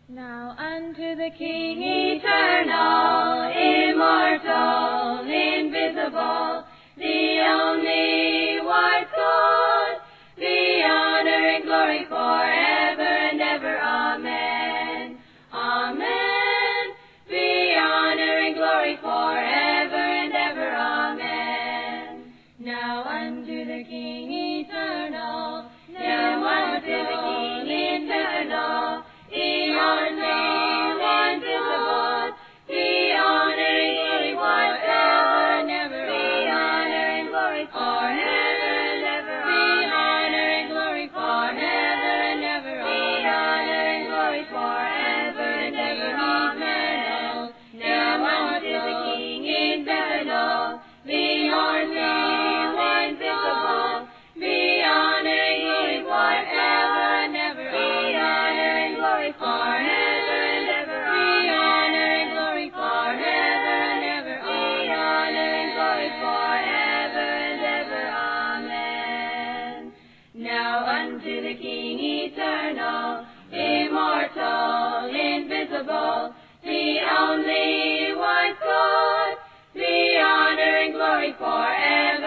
Now unto the King eternal, immortal, invisible, the only wise God, be honor and glory forever and ever. Amen. Amen. Be honor and glory forever and ever. Amen. Now unto the King eternal, now unto the King eternal, immortal, invisible, be honor and glory forever and ever. Be honor and glory forever and ever. Be honor and glory forever and ever. Be honor and glory forever and ever. Amen. Now unto the King eternal, be immortal, invisible, be honor and glory forever and ever. Be honor and glory forever and ever. Be honor and glory forever and ever. Be honor and glory forever and ever. Amen. Now unto the King eternal, immortal, invisible, the only wise God, be honor and glory forever